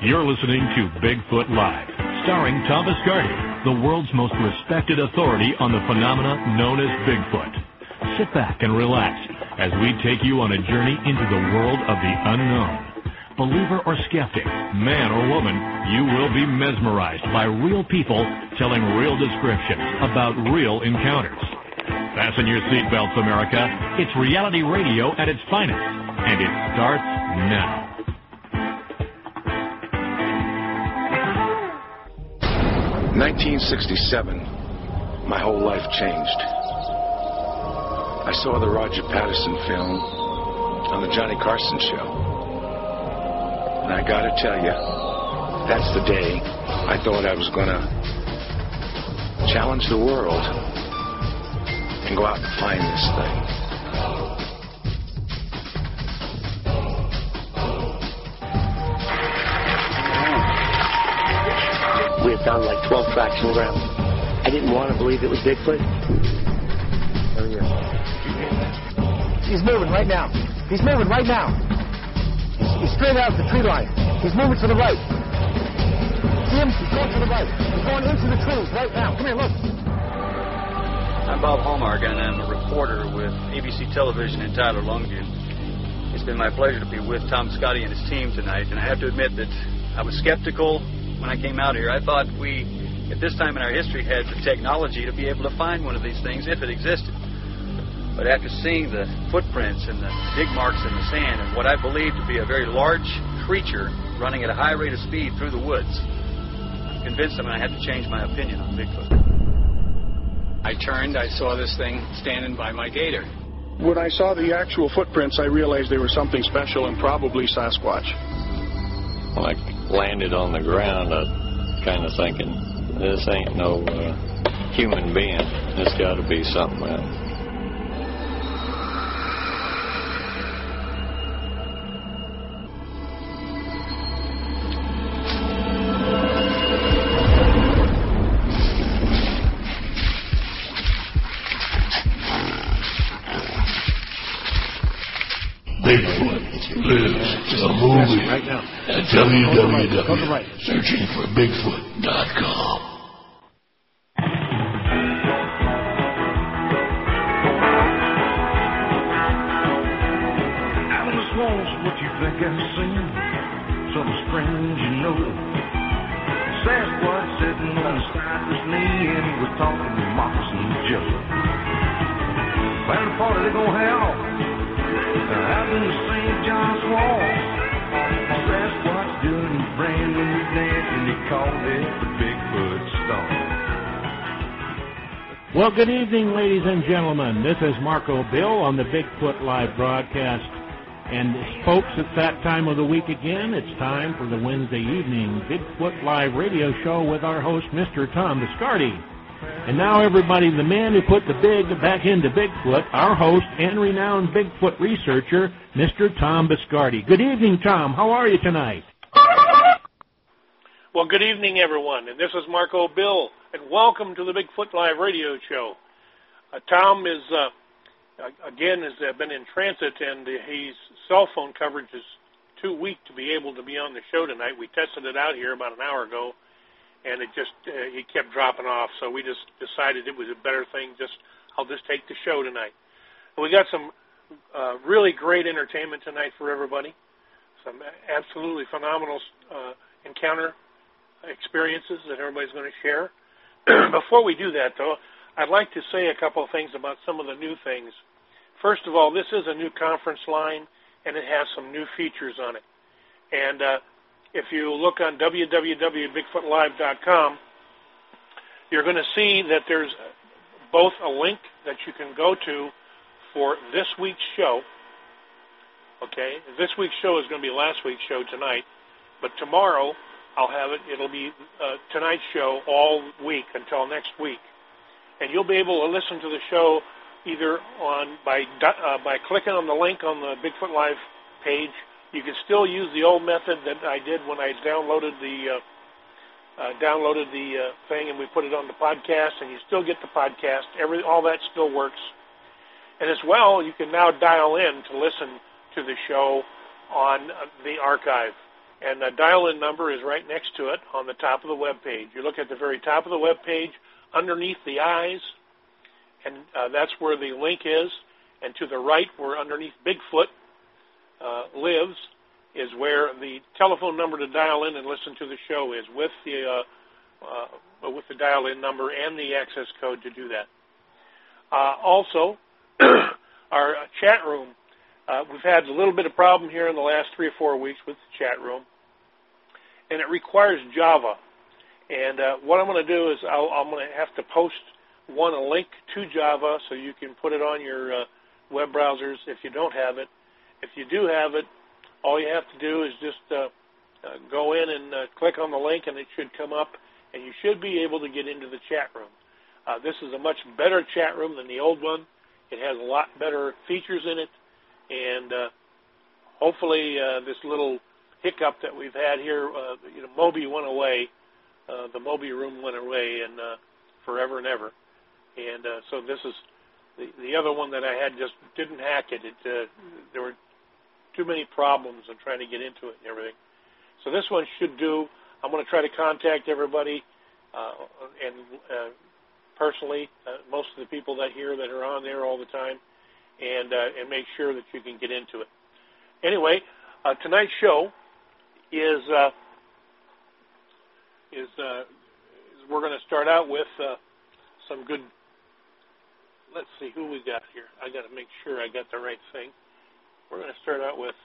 You're listening to Bigfoot Live, starring Tom Biscardi, the world's most respected authority on the phenomena known as Bigfoot. Sit back and relax as we take you on a journey into the world of the unknown. Believer or skeptic, man or woman, you will be mesmerized by real people telling real descriptions about real encounters. Fasten your seatbelts, America. It's reality radio at its finest, and it starts now. In 1967, my whole life changed. I saw the Roger Patterson film on the Johnny Carson show. And I gotta tell you, that's the day I thought I was gonna challenge the world and go out and find this thing. We had found like 12 tracks in the ground. I didn't want to believe it was Bigfoot. Oh, yeah. He's moving right now. He's moving right now. He's straight out of the tree line. He's moving to the right. See him? He's going to the right. He's going into the trees right now. Come here, look. I'm Bob Hallmark, and I'm a reporter with ABC Television in Tyler, Longview. It's been my pleasure to be with Tom Biscardi and his team tonight, and I have to admit that I was skeptical when I came out here. I thought we, at this time in our history, had the technology to be able to find one of these things if it existed. But after seeing the footprints and the dig marks in the sand and what I believe to be a very large creature running at a high rate of speed through the woods, I'm convinced that I had to change my opinion on Bigfoot. I turned, I saw this thing standing by my gator. When I saw the actual footprints, I realized they were something special and probably Sasquatch. When I landed on the ground, I was kind of thinking, this ain't no human being. This got to be something else. Bigfoot lives a movie right now. At www.searchingforbigfoot.com. Out in the swamps, what you think I've seen? Something strange, you know. Sasquatch sitting on the side of his knee, and he was talking to Moccasin Joe. Found a party they gonna have out in the St. John's Swamp. Sasquatch doing a brand new dance, and he called it the Bigfoot Stomp. Well, good evening, ladies and gentlemen. This is Marco Bill on the Bigfoot Live broadcast. And folks, it's that time of the week again. It's time for the Wednesday evening Bigfoot Live radio show with our host, Mr. Tom Biscardi. And now, everybody, the man who put the big back into Bigfoot, our host and renowned Bigfoot researcher, Mr. Tom Biscardi. Good evening, Tom. How are you tonight? Well, good evening, everyone. And this is Marco Bill, and welcome to the Bigfoot Live radio show. Tom is, again, has been in transit, and his cell phone coverage is too weak to be able to be on the show tonight. We tested it out here about an hour ago, and it just he kept dropping off, so we just decided it was a better thing. I'll just take the show tonight. And we got some really great entertainment tonight for everybody. Some absolutely phenomenal encounter experiences that everybody's going to share. Before we do that, though, I'd like to say a couple of things about some of the new things. First of all, this is a new conference line, and it has some new features on it. And if you look on www.bigfootlive.com, you're going to see that there's both a link that you can go to for this week's show. Okay, this week's show is going to be last week's show tonight, but tomorrow I'll have it. It'll be tonight's show all week until next week, and you'll be able to listen to the show either by clicking on the link on the Bigfoot Live page. You can still use the old method that I did when I downloaded the thing and we put it on the podcast, and you still get the podcast. All that still works. And as well, you can now dial in to listen to the show on the archive. And the dial-in number is right next to it on the top of the web page. You look at the very top of the web page, underneath the eyes, and that's where the link is. And to the right, where underneath Bigfoot lives, is where the telephone number to dial in and listen to the show is, with the dial-in number and the access code to do that. Also, our chat room. We've had a little bit of problem here in the last 3 or 4 weeks with the chat room, and it requires Java. And what I'm going to do is I'm going to have to post a link to Java so you can put it on your web browsers if you don't have it. If you do have it, all you have to do is just go in and click on the link, and it should come up, and you should be able to get into the chat room. This is a much better chat room than the old one. It has a lot better features in it, and hopefully this little hiccup that we've had here, Moby went away. The Moby room went away and forever and ever. And so this is the other one that I had just didn't hack it. There were too many problems in trying to get into it and everything. So this one should do. I'm going to try to contact everybody and personally, most of the people that are on there all the time, and make sure that you can get into it. Anyway, tonight's show is we're going to start out with some good. Let's see who we got here. I got to make sure I got the right thing. We're going to start out with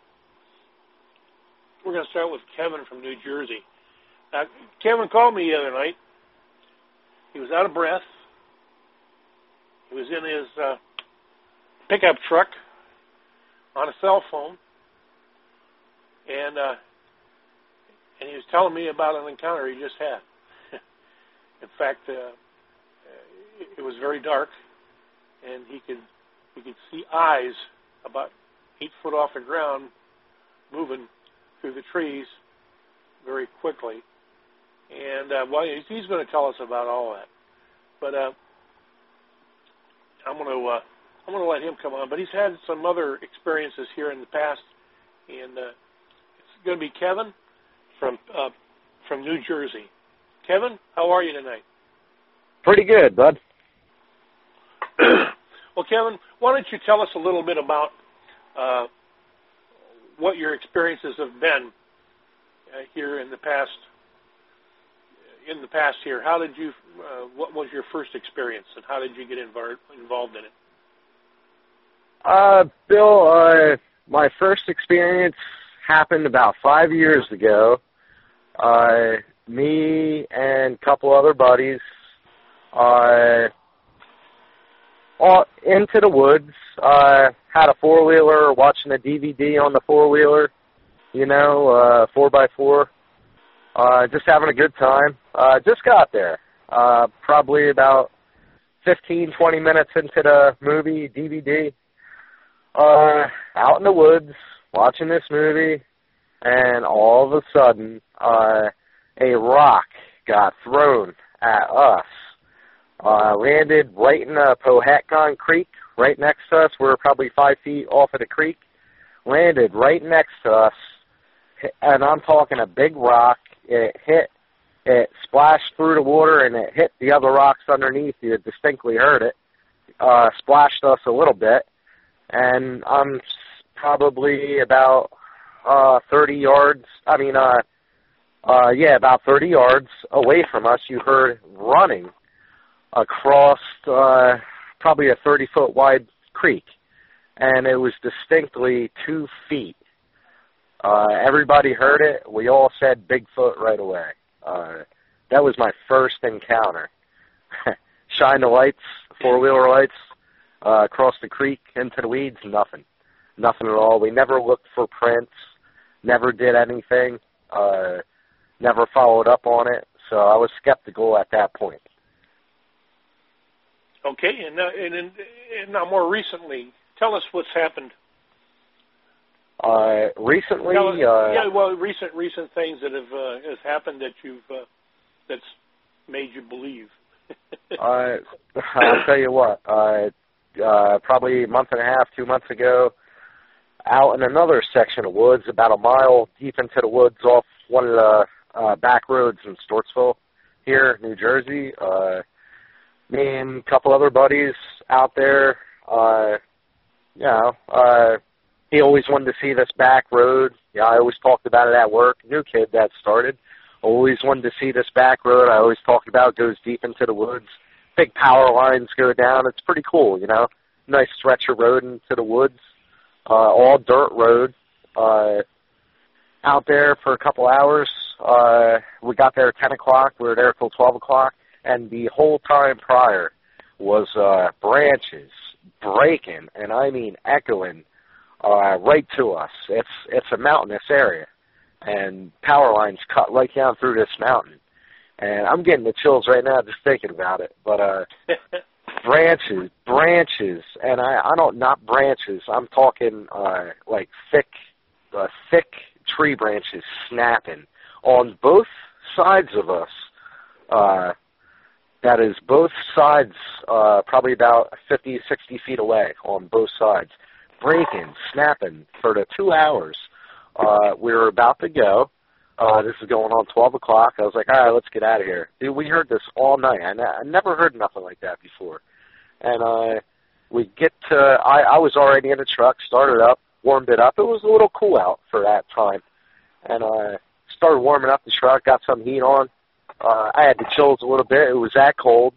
Kevin from New Jersey. Kevin called me the other night. He was out of breath. He was in his pickup truck on a cell phone, and he was telling me about an encounter he just had. In fact, it was very dark, and he could see eyes about 8 foot off the ground moving through the trees very quickly. And he's going to tell us about all that. But I'm going to let him come on. But he's had some other experiences here in the past, and it's going to be Kevin from New Jersey. Kevin, how are you tonight? Pretty good, bud. Well, Kevin, why don't you tell us a little bit about what your experiences have been here in the past. Here, how did you? What was your first experience, and how did you get involved in it? Bill, my first experience happened about 5 years ago. Me and a couple other buddies into the woods, had a four-wheeler, watching a DVD on the four-wheeler, 4x4, just having a good time. Just got there, probably about 15, 20 minutes into the movie, DVD, out in the woods, watching this movie, and all of a sudden, a rock got thrown at us. Landed right in the Powhatan Creek, right next to us. We were probably 5 feet off of the creek. Landed right next to us, and I'm talking a big rock. It splashed through the water, and it hit the other rocks underneath. You distinctly heard it. Splashed us a little bit, and I'm probably about 30 yards. About 30 yards away from us. You heard running across probably a 30-foot wide creek, and it was distinctly 2 feet. Everybody heard it. We all said Bigfoot right away. That was my first encounter. Shine the lights, four-wheeler lights, across the creek into the weeds, nothing. Nothing at all. We never looked for prints, never did anything, never followed up on it, so I was skeptical at that point. Okay, and now more recently, tell us what's happened. Recently, recent things that have happened that that's made you believe. I'll tell you what. Probably a month and a half, 2 months ago, out in another section of woods, about a mile deep into the woods off one of the back roads in Stortsville here, New Jersey. Me and a couple other buddies out there, he always wanted to see this back road. Yeah, I always talked about it at work. New kid that started. Always wanted to see this back road. I always talked about it. Goes deep into the woods. Big power lines go down. It's pretty cool, you know. Nice stretch of road into the woods. All dirt road. Out there for a couple hours. We got there at 10 o'clock. We were there till 12 o'clock. And the whole time prior was branches breaking, and I mean echoing, right to us. It's a mountainous area, and power lines cut right down through this mountain. And I'm getting the chills right now just thinking about it. But branches, and I don't, not branches. I'm talking like thick tree branches snapping on both sides of us. That is both sides, probably about 50, 60 feet away on both sides. Breaking, snapping for the 2 hours we were about to go. This is going on 12 o'clock. I was like, all right, let's get out of here. Dude, we heard this all night. I never heard nothing like that before. And we get to, I was already in the truck, started up, warmed it up. It was a little cool out for that time. And started warming up the truck, got some heat on. I had the chills a little bit. It was that cold.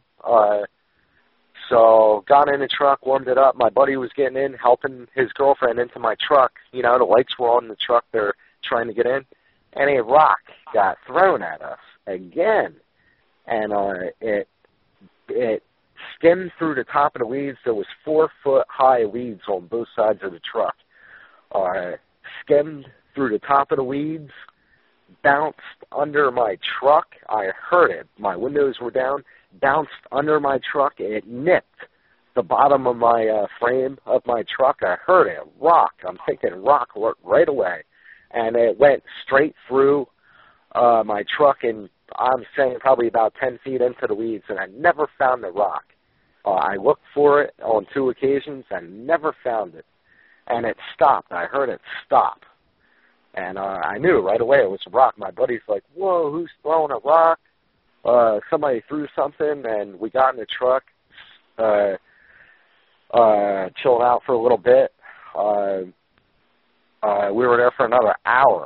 So got in the truck, warmed it up. My buddy was getting in, helping his girlfriend into my truck. You know, the lights were on in the truck. They're trying to get in. And a rock got thrown at us again. And it skimmed through the top of the weeds. There was 4-foot-high weeds on both sides of the truck. Skimmed through the top of the weeds, bounced under my truck. I heard it. My windows were down. Bounced under my truck. It nipped the bottom of my frame of my truck. I heard it. Rock. I'm thinking rock right away. And it went straight through my truck, and I'm saying probably about 10 feet into the weeds, and I never found the rock. I looked for it on 2 occasions and never found it. And it stopped. I heard it stop. And I knew right away it was a rock. My buddy's like, whoa, who's throwing a rock? Somebody threw something, and we got in the truck, chilled out for a little bit. We were there for another hour.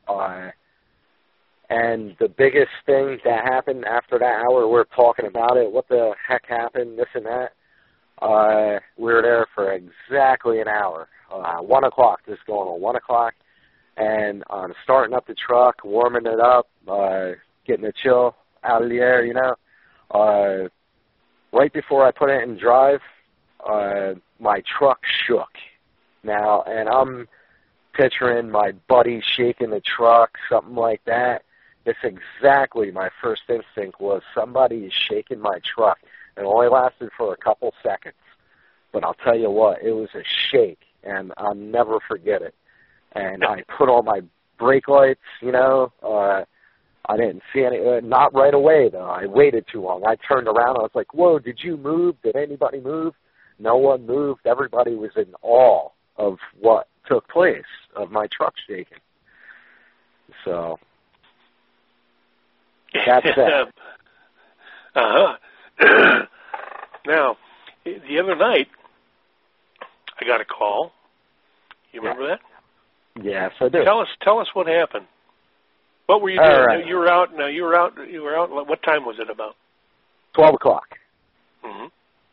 And the biggest thing that happened after that hour, we're talking about it, what the heck happened, this and that. We were there for exactly an hour. 1 o'clock, this is going on 1 o'clock. And I'm starting up the truck, warming it up, getting the chill out of the air, you know. Right before I put it in drive, my truck shook. Now, and I'm picturing my buddy shaking the truck, something like that. It's exactly my first instinct was somebody is shaking my truck. It only lasted for a couple seconds. But I'll tell you what, it was a shake, and I'll never forget it. And I put on my brake lights, you know. I didn't see any, not right away, though. I waited too long. I turned around. I was like, whoa, did you move? Did anybody move? No one moved. Everybody was in awe of what took place, of my truck shaking. So that's that. Now, the other night, I got a call. You remember that? Yes, I do. Tell us what happened. What were you doing? Right. You were out. What time was it about? 12 o'clock. Mm-hmm.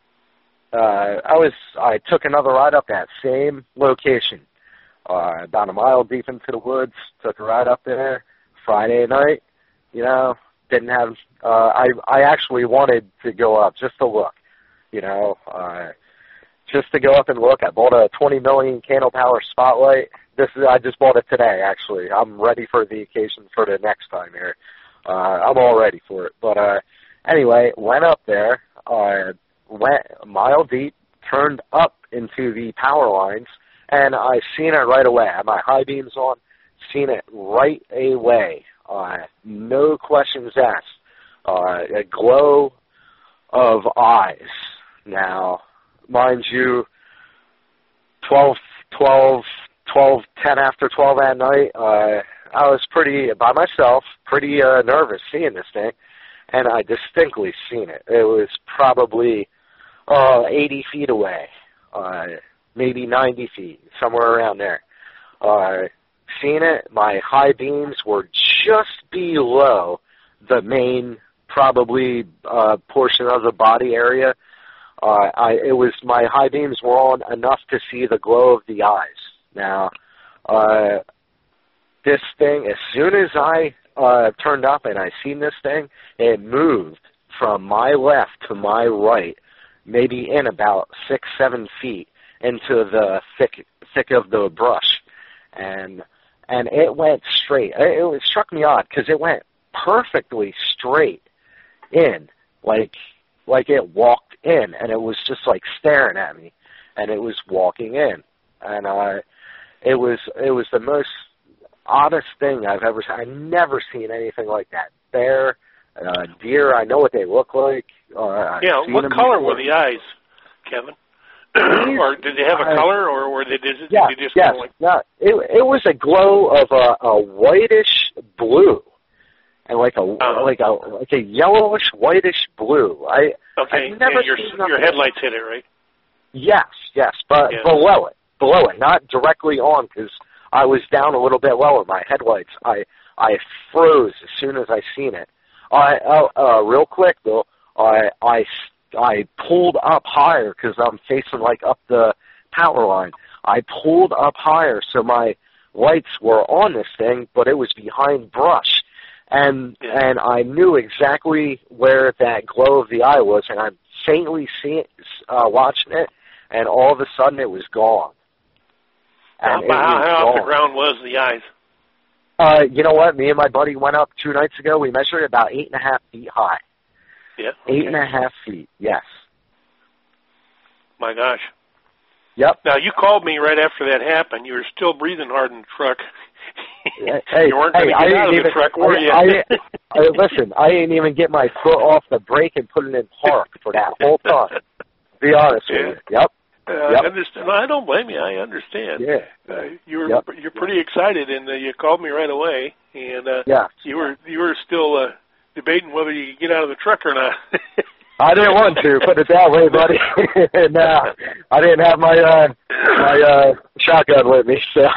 I took another ride up that same location, about a mile deep into the woods. Took a ride up there Friday night. You know, didn't have. I actually wanted to go up just to look. You know, just to go up and look. I bought a 20 million Cano Power Spotlight. I just bought it today, actually. I'm ready for the occasion for the next time here. I'm all ready for it. But anyway, went up there, went a mile deep, turned up into the power lines, and I seen it right away. I had my high beams on, seen it right away. No questions asked. A glow of eyes. Now, mind you, 12 10 after 12 at night. I was pretty, by myself, pretty nervous seeing this thing, and I distinctly seen it. It was probably 80 feet away, maybe 90 feet, somewhere around there. Seeing it, my high beams were just below the main, probably, portion of the body area. It was, my high beams were on enough to see the glow of the eyes. Now, this thing, as soon as I turned up and I seen this thing, it moved from my left to my right, maybe in about 6-7 feet into the thick of the brush, and it went straight. It struck me odd because it went perfectly straight in, like it walked in, and it was just like staring at me, and it was walking in, and it was the most oddest thing I've ever seen. I've never seen anything like that. Bear, deer, I know what they look like. Yeah, what color were the eyes, Kevin? Or did they have a color, or were they just kind of like... Yeah, it was a glow of a whitish blue, and like a yellowish whitish blue. Okay, I've never and your headlights hit it, right? Yes, but below it, not directly on, because I was down a little bit lower. My headlights, I froze as soon as I seen it. Real quick though, I pulled up higher because I'm facing like up the power line. I pulled up higher so my lights were on this thing, but it was behind brush, and I knew exactly where that glow of the eye was, and I'm faintly watching it, and all of a sudden it was gone. How off the ground was the eyes? You know what? Me and my buddy went up 2 nights ago. We measured about 8.5 feet high. Yeah. Okay. 8.5 feet, yes. My gosh. Yep. Now, you called me right after that happened. You were still breathing hard in the truck. Hey, you weren't going to get out of the truck, were you? Listen, I didn't even get my foot off the brake and put it in park for that whole time. To be honest with you. Yep. I understand. I don't blame you. I understand. Yeah. You're pretty excited, and you called me right away, and you were still debating whether you could get out of the truck or not. I didn't want to, put it that way, buddy. No, I didn't have my shotgun with me, so.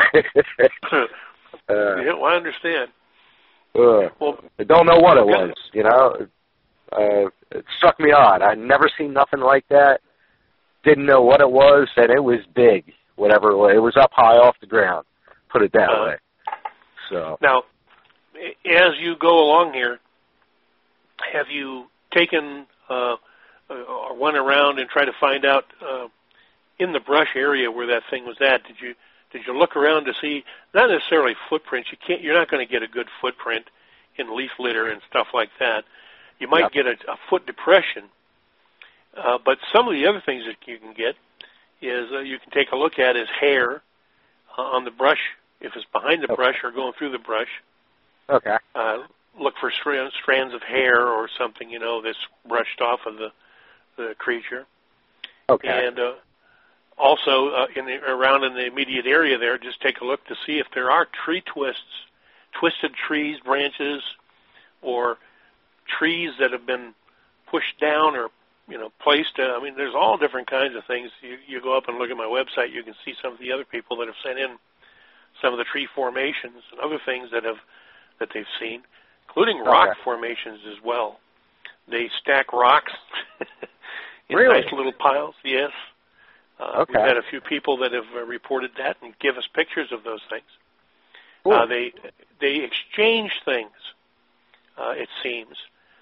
Yeah, well, I understand. Well, I don't know what it was, you know. It struck me odd. I'd never seen nothing like that. Didn't know what it was, and it was big, whatever it was. It was up high off the ground, put it that way. So now, as you go along here, have you taken or went around and tried to find out in the brush area where that thing was at? Did you look around to see, not necessarily footprints? You're not going to get a good footprint in leaf litter and stuff like that. You might get a foot depression. But some of the other things that you can get is you can take a look at is hair on the brush, if it's behind the brush or going through the brush. Okay. Look for strands of hair or something, that's brushed off of the creature. Okay. And also around in the immediate area there, just take a look to see if there are tree twisted trees, branches, or trees that have been pushed down or placed. There's all different kinds of things. You go up and look at my website, you can see some of the other people that have sent in some of the tree formations and other things that they've seen, including rock formations as well. They stack rocks in nice little piles. Yes. We've had a few people that have reported that and give us pictures of those things. Cool. They exchange things. It seems.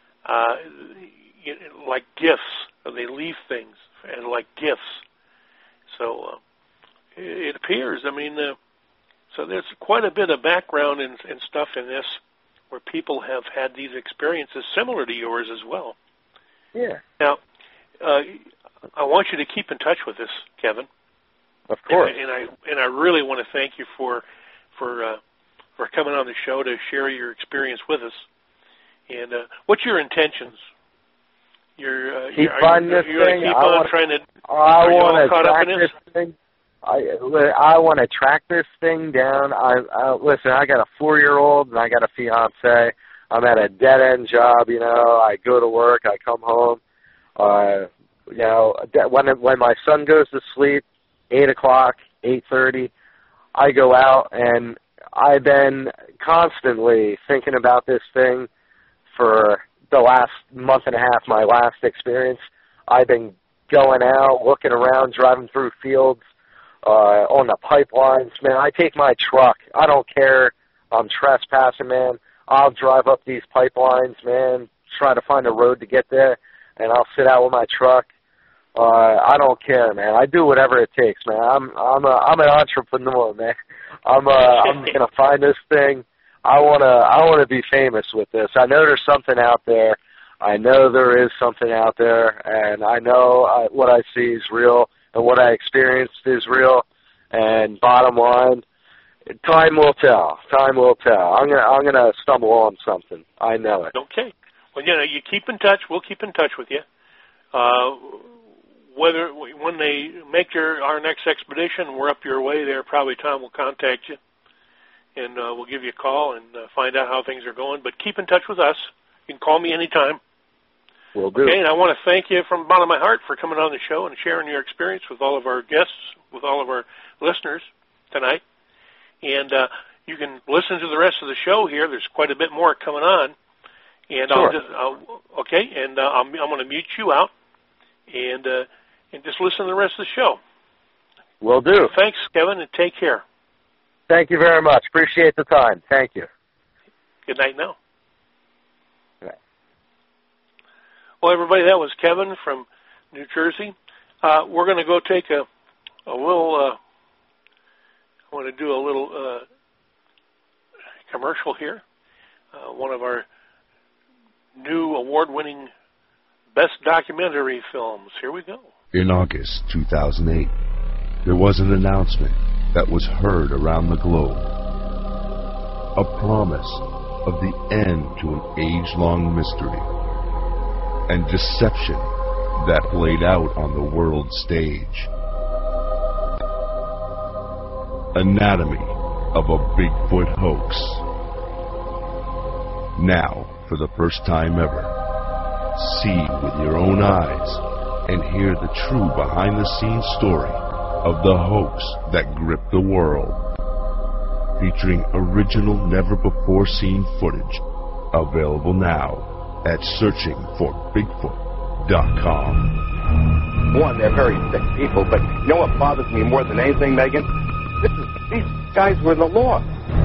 Like gifts. They leave things and like gifts. So it appears, so there's quite a bit of background and stuff in this where people have had these experiences similar to yours as well. Yeah. Now, I want you to keep in touch with us, Kevin. Of course. And I really want to thank you for coming on the show to share your experience with us. And what's your intentions? Keep on this thing. I want to track this thing. I want to track this thing down. Listen, I got a 4-year-old and I got a fiance. I'm at a dead-end job, you know. I go to work, I come home. You know, when my son goes to sleep, 8 o'clock, 8:30, I go out, and I've been constantly thinking about this thing for the last month and a half, my last experience. I've been going out, looking around, driving through fields, on the pipelines. Man, I take my truck. I don't care. I'm trespassing, man. I'll drive up these pipelines, man, try to find a road to get there, and I'll sit out with my truck. I don't care, man. I do whatever it takes, man. I'm an entrepreneur, man. I'm gonna find this thing. I wanna be famous with this. I know there's something out there. I know there is something out there, and I know what I see is real, and what I experienced is real. And bottom line, time will tell. Time will tell. I'm gonna stumble on something. I know it. Okay. Well, you know, you keep in touch. We'll keep in touch with you. When they make our next expedition, we're up your way there. Probably Tom will contact you, and we'll give you a call and find out how things are going. But keep in touch with us. You can call me anytime. Will do. Okay, and I want to thank you from the bottom of my heart for coming on the show and sharing your experience with all of our guests, with all of our listeners tonight. And you can listen to the rest of the show here. There's quite a bit more coming on. And sure. I'm going to mute you out and just listen to the rest of the show. Will do. Thanks, Kevin, and take care. Thank you very much. Appreciate the time. Thank you. Good night now. Good night. Well, everybody, that was Kevin from New Jersey. We're going to go take a little, I want to do a little commercial here. One of our new award-winning best documentary films. Here we go. In August 2008, there was an announcement that was heard around the globe. A promise of the end to an age-long mystery and deception that played out on the world stage. Anatomy of a Bigfoot hoax. Now, for the first time ever, see with your own eyes and hear the true behind-the-scenes story of the hoax that gripped the world. Featuring original, never-before-seen footage, available now at searchingforbigfoot.com. One, they're very sick people, but you know what bothers me more than anything, Megan? These guys were the law.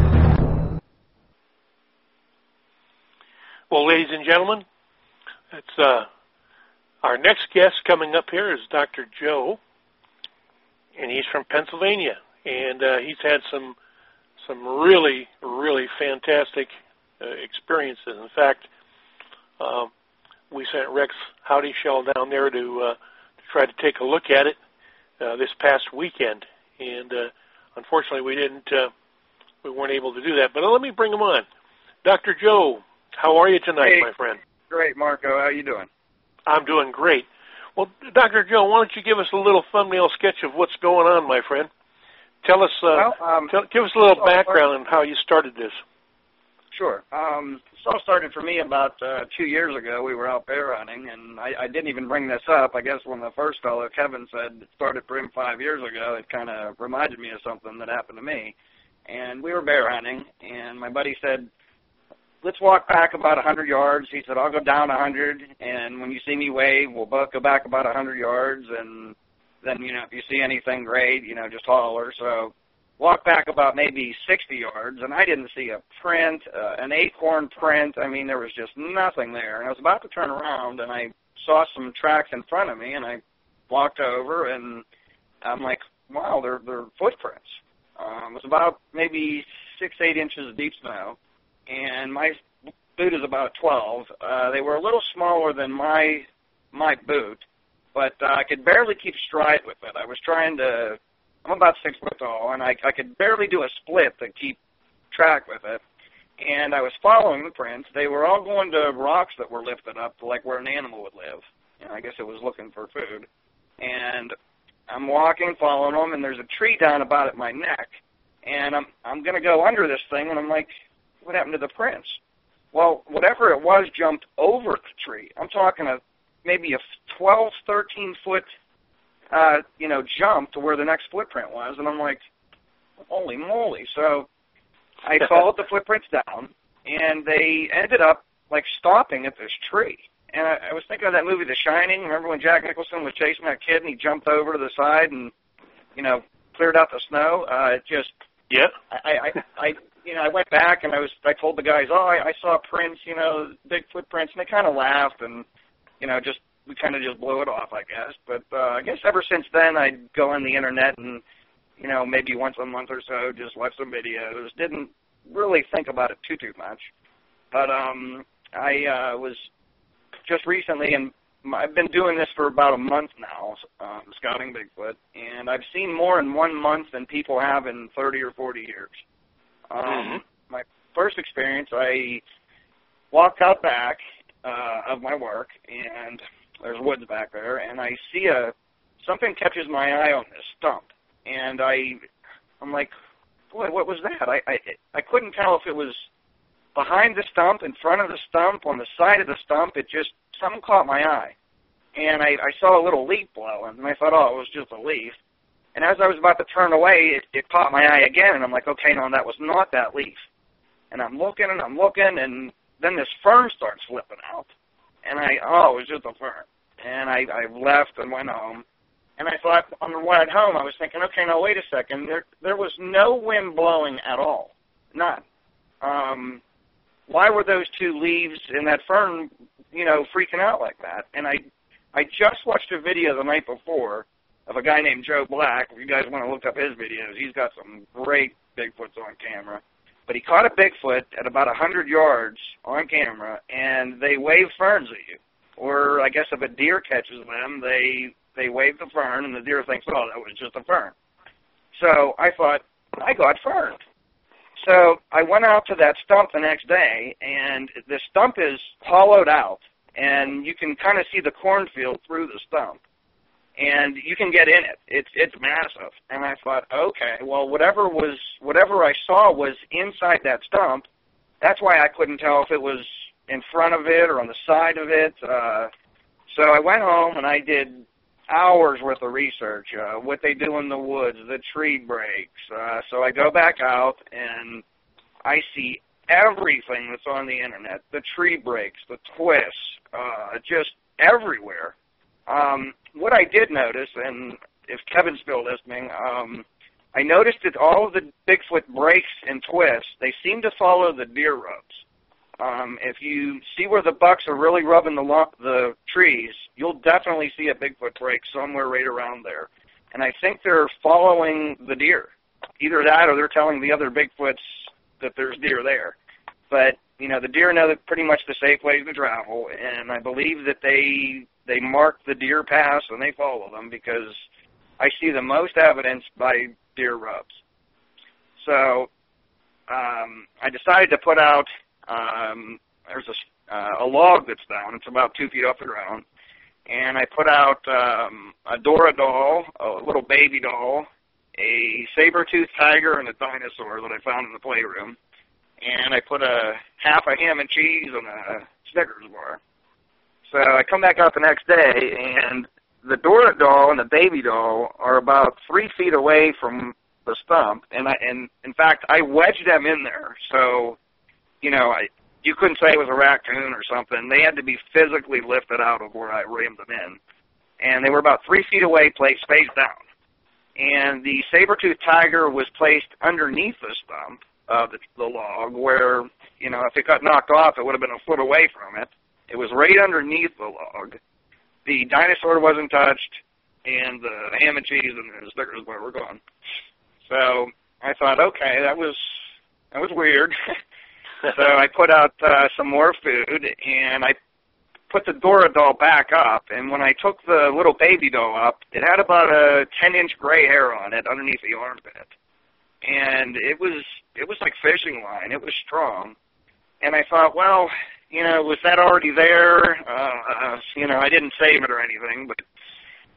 Well, ladies and gentlemen, it's our next guest coming up here is Dr. Joe, and he's from Pennsylvania, and he's had some really, really fantastic experiences. In fact, we sent Rex Howdyshell down there to try to take a look at it this past weekend, and unfortunately we weren't able to do that. But let me bring him on. Dr. Joe, how are you tonight, my friend? Great, Marco. How are you doing? I'm doing great. Well, Dr. Joe, why don't you give us a little thumbnail sketch of what's going on, my friend? Tell us, give us a little background on how you started this. Sure. This all started for me about 2 years ago. We were out bear hunting, and I didn't even bring this up. I guess when the first fellow, Kevin, said it started for him 5 years ago, it kind of reminded me of something that happened to me. And we were bear hunting, and my buddy said, let's walk back about 100 yards. He said, I'll go down 100, and when you see me wave, we'll both go back about 100 yards, and then, you know, if you see anything great, you know, just holler. So walk back about maybe 60 yards, and I didn't see a print, an acorn print. I mean, there was just nothing there. And I was about to turn around, and I saw some tracks in front of me, and I walked over, and I'm like, wow, they're footprints. It was about maybe 6-8 inches of deep snow, and my boot is about 12. They were a little smaller than my boot, but I could barely keep stride with it. I was trying to, I'm about 6 foot tall, and I could barely do a split to keep track with it. And I was following the prints. They were all going to rocks that were lifted up to like where an animal would live. You know, I guess it was looking for food. And I'm walking, following them, and there's a tree down about at my neck. And I'm going to go under this thing, and I'm like, what happened to the prints? Well, whatever it was jumped over the tree. I'm talking maybe a 12, 13-foot, jump to where the next footprint was. And I'm like, holy moly. So I followed the footprints down, and they ended up, stopping at this tree. And I was thinking of that movie, The Shining. Remember when Jack Nicholson was chasing that kid, and he jumped over to the side and, cleared out the snow? Yeah. I went back and I told the guys, I saw prints, big footprints, and they kind of laughed and, we kind of just blew it off, I guess. But I guess ever since then I'd go on the internet and, maybe once a month or so just watch some videos. Didn't really think about it too much. But I was just recently, and I've been doing this for about a month now, scouting Bigfoot, and I've seen more in 1 month than people have in 30 or 40 years. My first experience, I walked out back of my work, and there's woods back there, and I see something catches my eye on this stump, and I'm like, boy, what was that? I couldn't tell if it was behind the stump, in front of the stump, on the side of the stump. Something caught my eye, and I saw a little leaf blowing, and I thought, it was just a leaf. And as I was about to turn away, it caught my eye again, and I'm like, okay, no, that was not that leaf. And I'm looking, and then this fern starts flipping out. And it was just a fern. And I left and went home. And I thought, on the way home, I was thinking, okay, now wait a second. There was no wind blowing at all. None. Why were those two leaves in that fern, freaking out like that? And I just watched a video the night before of a guy named Joe Black. If you guys want to look up his videos, he's got some great Bigfoots on camera. But he caught a Bigfoot at about 100 yards on camera, and they wave ferns at you. Or I guess if a deer catches them, they wave the fern, and the deer thinks, that was just a fern. So I thought, I got ferned. So I went out to that stump the next day, and the stump is hollowed out, and you can kind of see the cornfield through the stump. And you can get in it. It's massive. And I thought, okay, well, whatever I saw was inside that stump. That's why I couldn't tell if it was in front of it or on the side of it. So I went home and I did hours worth of research, what they do in the woods, the tree breaks. So I go back out and I see everything that's on the internet, the tree breaks, the twists, just everywhere. What I did notice, and if Kevin's still listening, I noticed that all of the Bigfoot breaks and twists, they seem to follow the deer rubs. If you see where the bucks are really rubbing the trees, you'll definitely see a Bigfoot break somewhere right around there. And I think they're following the deer. Either that or they're telling the other Bigfoots that there's deer there. But, the deer know that pretty much the safe ways to travel, and I believe that they mark the deer paths and they follow them because I see the most evidence by deer rubs. So I decided to put out, there's a log that's down. It's about 2 feet off the ground. And I put out a Dora doll, a little baby doll, a saber-toothed tiger, and a dinosaur that I found in the playroom. And I put half a ham and cheese and a Snickers bar. So I come back out the next day, and the Dora doll and the baby doll are about 3 feet away from the stump. And in fact, I wedged them in there. So, you couldn't say it was a raccoon or something. They had to be physically lifted out of where I rammed them in. And they were about 3 feet away, spaced down. And the saber-toothed tiger was placed underneath the stump of the log where, if it got knocked off, it would have been a foot away from it. It was right underneath the log. The dinosaur wasn't touched, and the ham and cheese and the Snickers bar were gone. So I thought, okay, that was weird. So I put out some more food, and I put the Dora doll back up. And when I took the little baby doll up, it had about a 10-inch gray hair on it underneath the armpit. And it was like fishing line. It was strong. And I thought, well, was that already there? I didn't save it or anything, but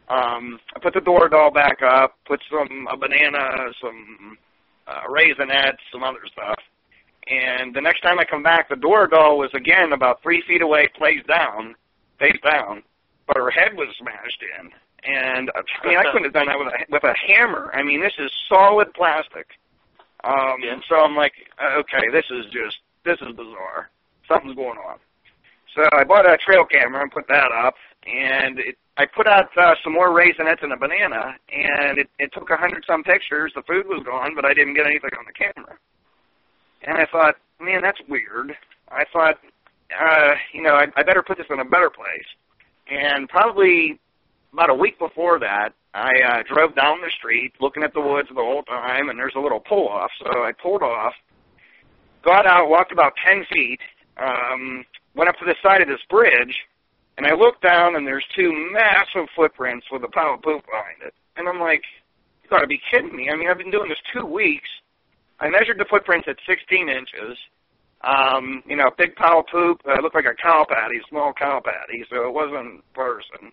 I put the Doorbell back up, put a banana, some Raisinets, some other stuff. And the next time I come back, the Doorbell was again about 3 feet away, face down, but her head was smashed in. And I mean, I couldn't have done that with a hammer. I mean, this is solid plastic. So I'm like, okay, this is bizarre. Something's going on. So I bought a trail camera and put that up, and I put out some more Raisinets and a banana, and it took 100-some pictures. The food was gone, but I didn't get anything on the camera. And I thought, man, that's weird. I thought, I better put this in a better place. And probably about a week before that, I drove down the street looking at the woods the whole time, and there's a little pull-off. So I pulled off, got out, walked about 10 feet, went up to the side of this bridge, and I looked down, and there's 2 massive footprints with a pile of poop behind it. And I'm like, you got to be kidding me. I mean, I've been doing this 2 weeks. I measured the footprints at 16 inches. Big pile of poop. It looked like a cow patty, small cow patty, so it wasn't a person.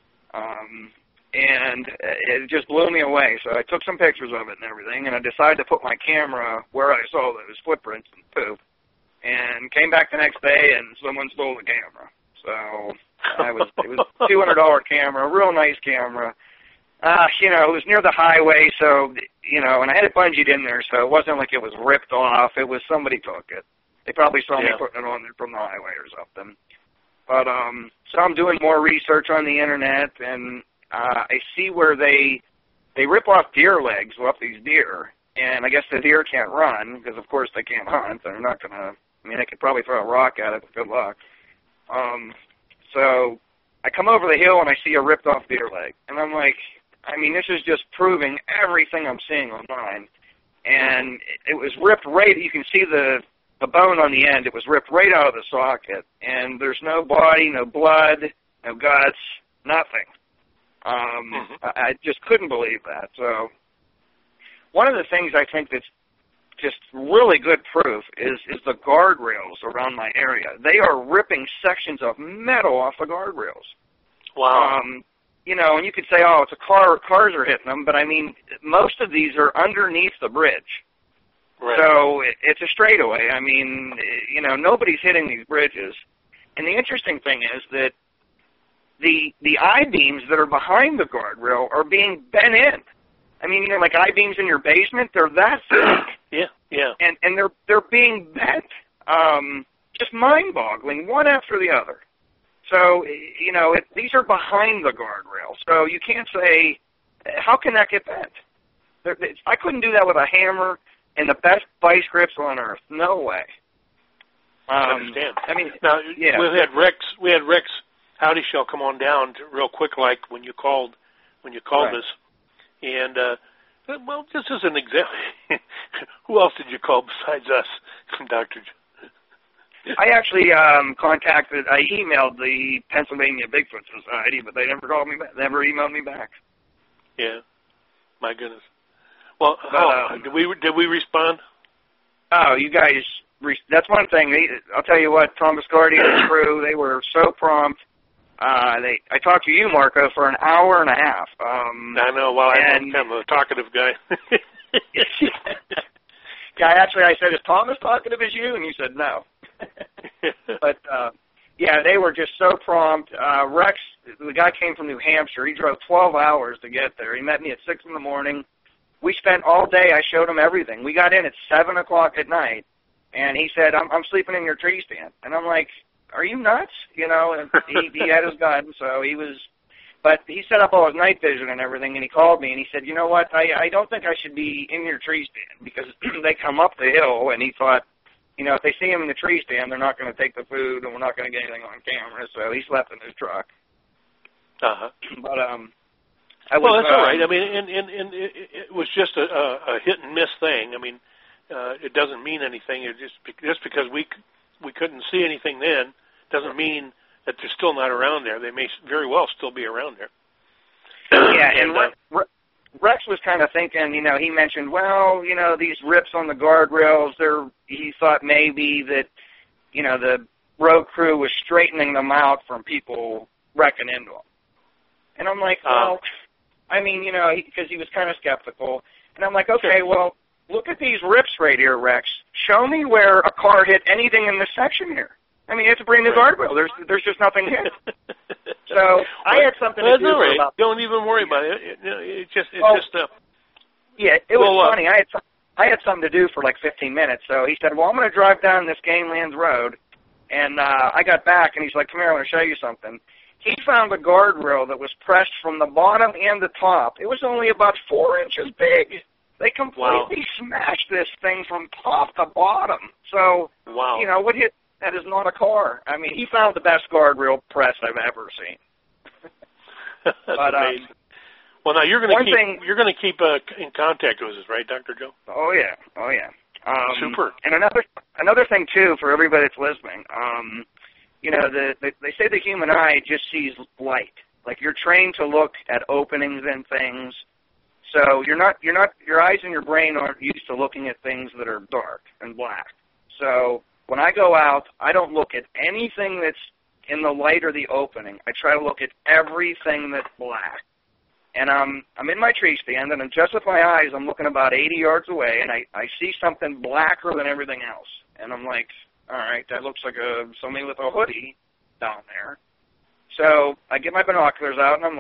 And it just blew me away. So I took some pictures of it and everything, and I decided to put my camera where I saw those footprints and poop. And came back the next day, and someone stole the camera. So it was a $200 camera, a real nice camera. It was near the highway, so, and I had it bungeed in there, so it wasn't like it was ripped off. It was somebody took it. They probably saw me putting it on there from the highway or something. But, so I'm doing more research on the internet, and I see where they rip off deer legs off these deer, and I guess the deer can't run, because of course they can't hunt. They're not going to, they could probably throw a rock at it, but good luck. So I come over the hill, and I see a ripped off deer leg, and I'm like, this is just proving everything I'm seeing online. And it was ripped right, you can see the bone on the end, it was ripped right out of the socket. And there's no body, no blood, no guts, nothing. I just couldn't believe that. So one of the things I think that's just really good proof is the guardrails around my area. They are ripping sections of metal off the guardrails. Wow. And you could say, oh, it's a car, cars are hitting them, but most of these are underneath the bridge. Right. So it's a straightaway. Nobody's hitting these bridges. And the interesting thing is that the I-beams that are behind the guardrail are being bent in. Like I-beams in your basement, they're that thick. Yeah. And they're being bent. Just mind-boggling, one after the other. So, these are behind the guardrail. So you can't say, how can that get bent? I couldn't do that with a hammer and the best vice grips on earth. No way. I understand. Now, we had Rex Howdy Shell come on down real quick, like when you called right. us. And, just as an example, who else did you call besides us, Dr. I actually I emailed the Pennsylvania Bigfoot Society, but they never called me back, never emailed me back. Yeah, my goodness. Well, did we respond? Oh, you guys, that's one thing. I'll tell you what, Tom Biscardi and his crew, they were so prompt. I talked to you, Marco, for an hour and a half. I know. Well, I'm kind of a talkative guy. Yeah, actually, I said, is Tom as talkative as you? And you said no. But, they were just so prompt. Rex, the guy came from New Hampshire. He drove 12 hours to get there. He met me at 6 in the morning. We spent all day. I showed him everything. We got in at 7 o'clock at night, and he said, I'm sleeping in your tree stand. And I'm like, are you nuts? And he had his gun, so he was... But he set up all his night vision and everything, and he called me, and he said, you know what, I don't think I should be in your tree stand, because they come up the hill, and he thought, if they see him in the tree stand, they're not going to take the food, and we're not going to get anything on camera, so he slept in his truck. Uh-huh. But, that's all right. And it was just a hit-and-miss thing. It doesn't mean anything. It just because we couldn't see anything then doesn't mean that they're still not around there. They may very well still be around there. Yeah, and Rex was kind of thinking, he mentioned, these rips on the guardrails, he thought maybe that, the road crew was straightening them out from people wrecking into them. And I'm like, well, I mean, you know, because he was kind of skeptical. And I'm like, okay, well, look at these rips right here, Rex. Show me where a car hit anything in this section here. I mean, it's a brand new guardrail. There's just nothing here. So I had something to do right. about. Don't even worry about it. It's just. Yeah, it was funny. I had something to do for like 15 minutes. So he said, well, I'm going to drive down this Gamelands Road. And I got back, and he's like, come here, I want to show you something. He found a guardrail that was pressed from the bottom and the top. It was only about 4 inches big. They completely smashed this thing from top to bottom. So, you know, what hit that is not a car. I mean, he found the best guardrail press I've ever seen. That's amazing. Well, now you're going to keep in contact with us, right, Dr. Joe? Oh yeah. Super. And another thing too for everybody that's listening, you know, they say the human eye just sees light. Like you're trained to look at openings and things. So your eyes and your brain aren't used to looking at things that are dark and black. So when I go out, I don't look at anything that's in the light or the opening. I try to look at everything that's black. And I'm in my tree stand, and just with my eyes, I'm looking about 80 yards away, and I see something blacker than everything else. And I'm like, all right, that looks like somebody with a hoodie down there. So I get my binoculars out, and I'm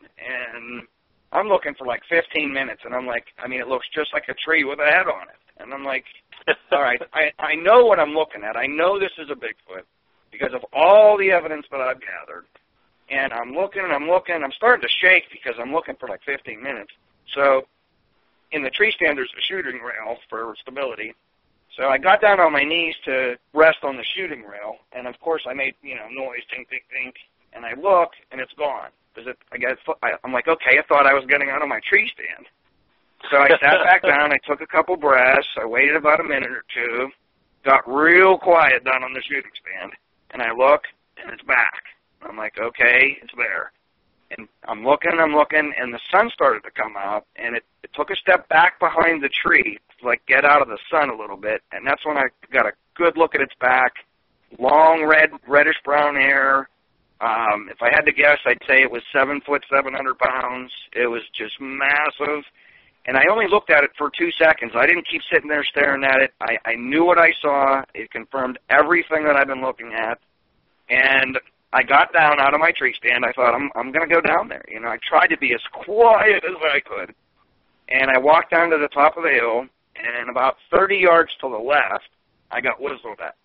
looking for like 15 minutes, and I'm like, I mean, it looks just like a tree with a head on it. And I'm like, all right, I know what I'm looking at. I know this is a Bigfoot because of all the evidence that I've gathered. And I'm looking, I'm starting to shake because I'm looking for like 15 minutes. So in the tree stand, there's a shooting rail for stability. So I got down on my knees to rest on the shooting rail, and of course I made, you know, noise, tink, tink, tink, and I look, and it's gone. I'm like, okay, I thought I was getting out of my tree stand. So I sat back down, I took a couple breaths, I waited about a minute or two, got real quiet down on the shooting stand, and I look, and it's back. I'm like, okay, it's there. And I'm looking, and the sun started to come out, and it took a step back behind the tree to, like, get out of the sun a little bit, and that's when I got a good look at its back, long reddish-brown hair. If I had to guess, I'd say it was 7 foot, 700 pounds. It was just massive. And I only looked at it for 2 seconds. I didn't keep sitting there staring at it. I knew what I saw. It confirmed everything that I've been looking at. And I got down out of my tree stand. I thought, I'm going to go down there. You know, I tried to be as quiet as I could. And I walked down to the top of the hill, and about 30 yards to the left, I got whistled at.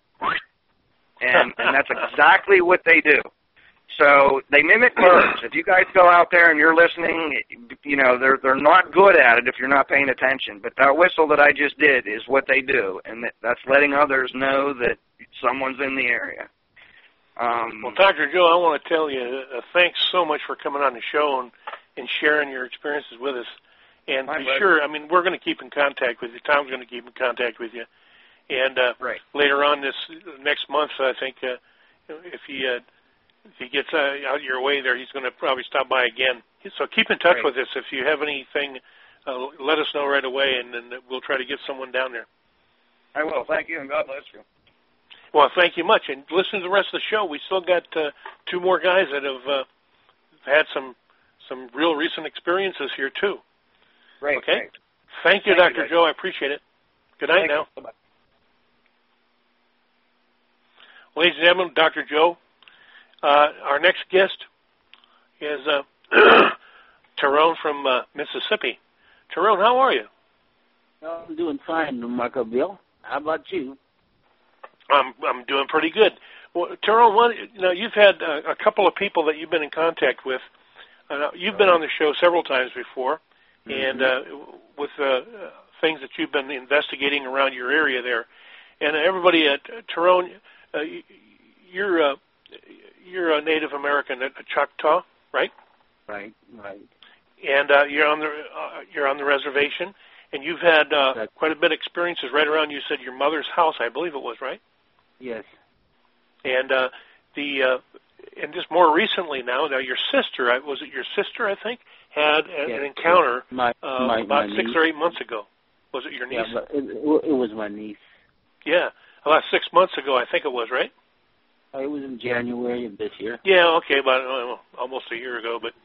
And that's exactly what they do. So they mimic birds. If you guys go out there and you're listening, you know, they're not good at it if you're not paying attention. But that whistle that I just did is what they do, and that's letting others know that someone's in the area. Well, Dr. Joe, I want to tell you, thanks so much for coming on the show and sharing your experiences with us. And be sure, I mean, we're going to keep in contact with you. Tom's going to keep in contact with you. And later on this next month, I think, if he gets out your way there, he's going to probably stop by again. So keep in touch with us. If you have anything, let us know right away, and then we'll try to get someone down there. I will. Thank you, and God bless you. Well, thank you much. And listen to the rest of the show. We still got 2 more guys that have had some real recent experiences here, too. Great. Okay? Great. Thank you, Dr. Joe. I appreciate it. Good night now. Bye-bye. Ladies and gentlemen, Dr. Joe. Our next guest is Tyrone from Mississippi. Tyrone, how are you? I'm doing fine, Marco Bill. How about you? I'm doing pretty good. Well, Tyrone, you've had a couple of people that you've been in contact with. You've been on the show several times before, and with things that you've been investigating around your area there. And everybody at Tyrone, you're a Native American, a Choctaw, right? Right. And you're on the reservation, and you've had quite a bit of experiences right around. You said your mother's house, I believe it was, right? Yes. And and just more recently now your sister, was it your sister? I think had an encounter about 6 or 8 months ago. Was it your niece? Yeah, it was my niece. Yeah, about 6 months ago, I think it was, right? It was in January of this year. Yeah, okay, about almost a year ago. But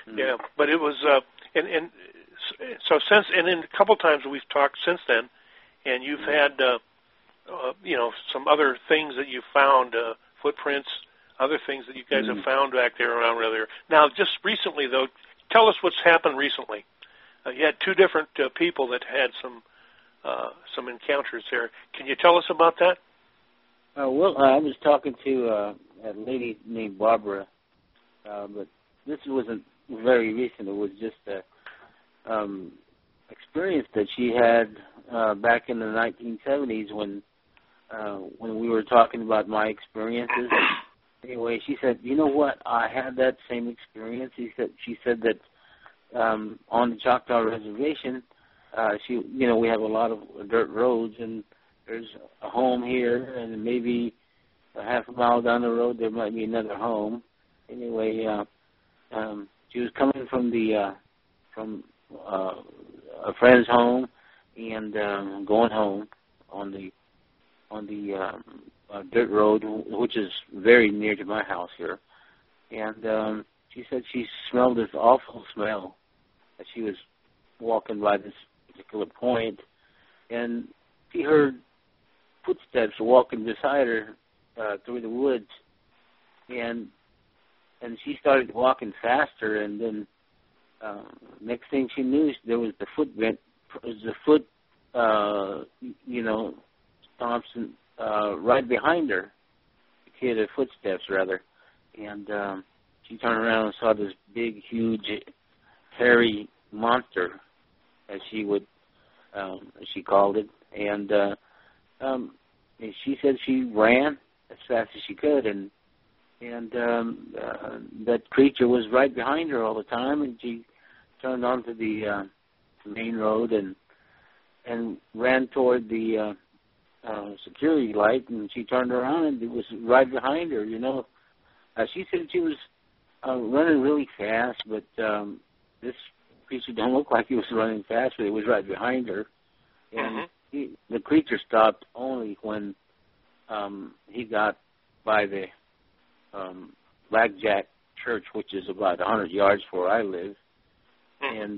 Yeah, but it was, and so since, and then a couple times we've talked since then, and you've had, some other things that you found, footprints, other things that you guys have found back there around there. Now, just recently, though, tell us what's happened recently. You had two different people that had some encounters there. Can you tell us about that? I was talking to a lady named Barbara, but this wasn't very recent. It was just a experience that she had back in the 1970s when we were talking about my experiences. Anyway, she said, "You know what? I had that same experience." She said that on the Choctaw Reservation, we have a lot of dirt roads, and there's a home here, and maybe a half a mile down the road there might be another home. Anyway, she was coming from a friend's home and going home on the dirt road, which is very near to my house here. And she said she smelled this awful smell as she was walking by this particular point, and she heard footsteps walking beside her through the woods, and she started walking faster, and then next thing she knew, there was the footprint, stomps right behind her. She heard the footsteps, rather, and she turned around and saw this big, huge, hairy monster, as she called it, and she said she ran as fast as she could, and that creature was right behind her all the time, and she turned onto the main road and ran toward the security light, and she turned around and it was right behind her. She said she was running really fast, but this creature don't look like he was running fast, but it was right behind her. And the creature stopped only when he got by the Blackjack Church, which is about 100 yards from where I live. And